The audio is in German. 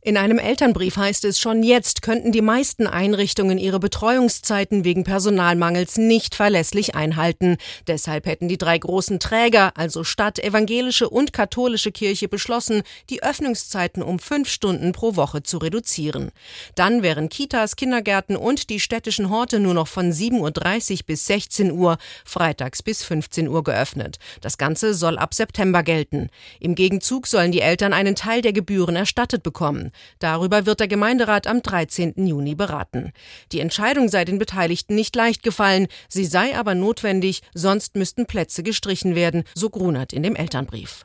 In einem Elternbrief heißt es, schon jetzt könnten die meisten Einrichtungen ihre Betreuungszeiten wegen Personalmangels nicht verlässlich einhalten. Deshalb hätten die 3 großen Träger, also Stadt, evangelische und katholische Kirche, beschlossen, die Öffnungszeiten um 5 Stunden pro Woche zu reduzieren. Dann wären Kitas, Kindergärten und die städtischen Horte nur noch von 7:30 Uhr bis 16 Uhr, freitags bis 15 Uhr geöffnet. Das Ganze soll ab September gelten. Im Gegenzug sollen die Eltern einen Teil der Gebühren erstattet bekommen. Darüber wird der Gemeinderat am 13. Juni beraten. Die Entscheidung sei den Beteiligten nicht leicht gefallen, sie sei aber notwendig, sonst müssten Plätze gestrichen werden, so Grunert in dem Elternbrief.